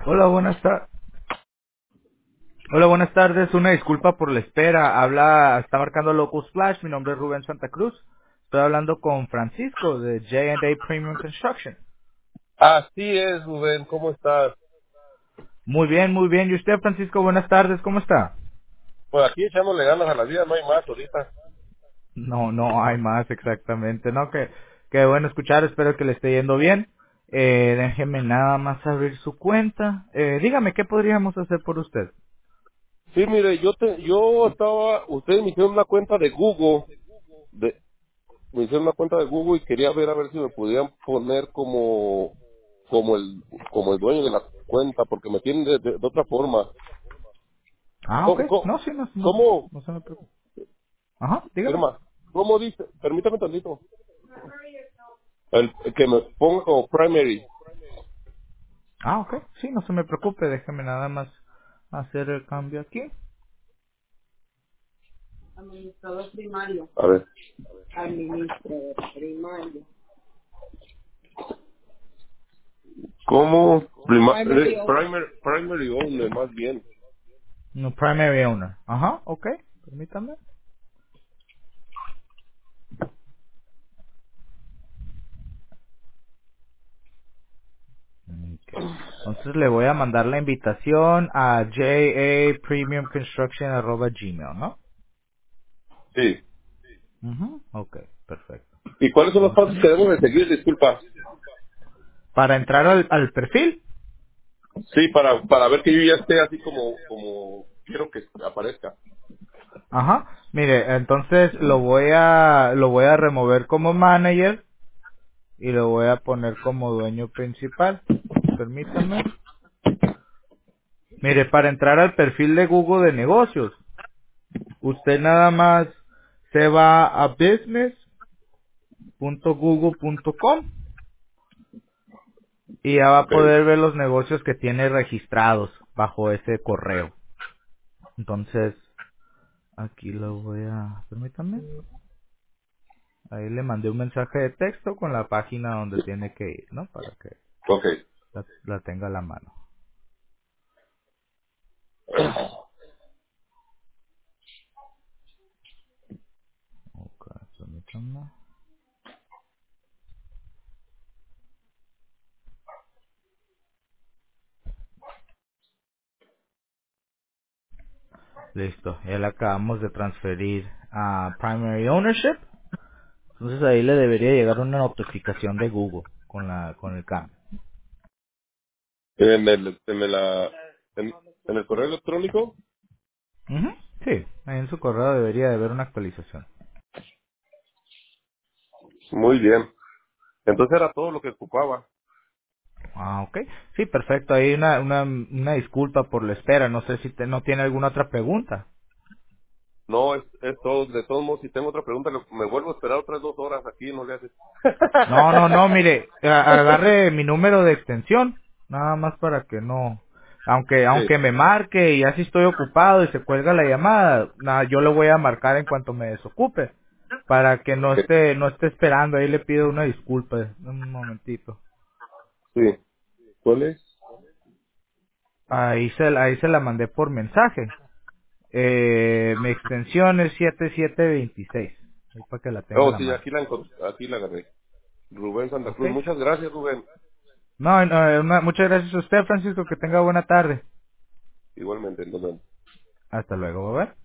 Hola, Hola, buenas tardes. Una disculpa por la espera. Está marcando Local Splash. Mi nombre es Rubén Santa Cruz. Estoy hablando con Francisco de J&A Premium Construction. Así es, Rubén, ¿cómo estás? Muy bien, muy bien. ¿Y usted, Francisco? Buenas tardes. ¿Cómo está? Pues aquí echándole ganas a la vida, no hay más ahorita. No, no hay más exactamente. No, que bueno escuchar. Espero que le esté yendo bien. Déjeme nada más abrir su cuenta. Dígame, ¿qué podríamos hacer por usted? Sí, mire, ustedes me hicieron una cuenta de Google, me hicieron una cuenta de Google y quería ver a ver si me podían poner como el, como el dueño de la cuenta, porque me tienen de otra forma. Ah, ok. ¿Cómo, cómo, No, sí, no, no, cómo, no se me preocupe. Ajá, dígame. Irma, cómo dice? Permítame tantito. El que me ponga como primary. Ah, ok. Sí, no se me preocupe. Déjeme nada más hacer el cambio aquí. A ver. ¿Cómo? Primary owner, más bien. No, primary owner. Ajá, ok. Permítame. Ok. Entonces le voy a mandar la invitación a japremiumconstruction@gmail, ¿no? Sí. Ujú, ok, perfecto. ¿Y cuáles son los pasos que Permítame. debemos de seguir? Disculpa. Para entrar al perfil. Sí, para ver que yo ya esté así como quiero que aparezca. Ajá. Mire, entonces lo voy a remover como manager y lo voy a poner como dueño principal. Permítame. Mire, para entrar al perfil de Google de negocios, usted nada más se va a business.google.com y ya va a Ok, poder ver los negocios que tiene registrados bajo ese correo. Entonces, aquí lo voy a... Permítame. Ahí le mandé un mensaje de texto con la página donde tiene que ir, ¿no? Para que ok. la tenga a la mano. Ok, permítame. Listo, ya le acabamos de transferir a Primary Ownership. Entonces ahí le debería llegar una notificación de Google con el cambio. En el correo electrónico. Ujú, sí, ahí en su correo debería de haber una actualización. Muy bien. Entonces era todo lo que ocupaba. Ah, ok. Sí, perfecto. Ahí una disculpa por la espera. No sé si no tiene alguna otra pregunta. No, es todo. De todos modos, si tengo otra pregunta, me vuelvo a esperar otras 2 horas aquí, no le haces. No, no, no, mire, agarre mi número de extensión, nada más para que no, Sí, aunque me marque y así estoy ocupado y se cuelga la llamada, nada, yo le voy a marcar en cuanto me desocupe, para que ok, no esté esperando, ahí le pido una disculpa, un momentito. sí. ¿Cuál es? Ahí se la mandé por mensaje, mi extensión es 7726, ahí para que la tenga a Oh, la sí, mano, aquí la agarré. Rubén Santa ¿ok? Cruz. Muchas gracias, Rubén. No, no, muchas gracias a usted, Francisco, que tenga buena tarde. Igualmente, nos vemos. Hasta luego, bye.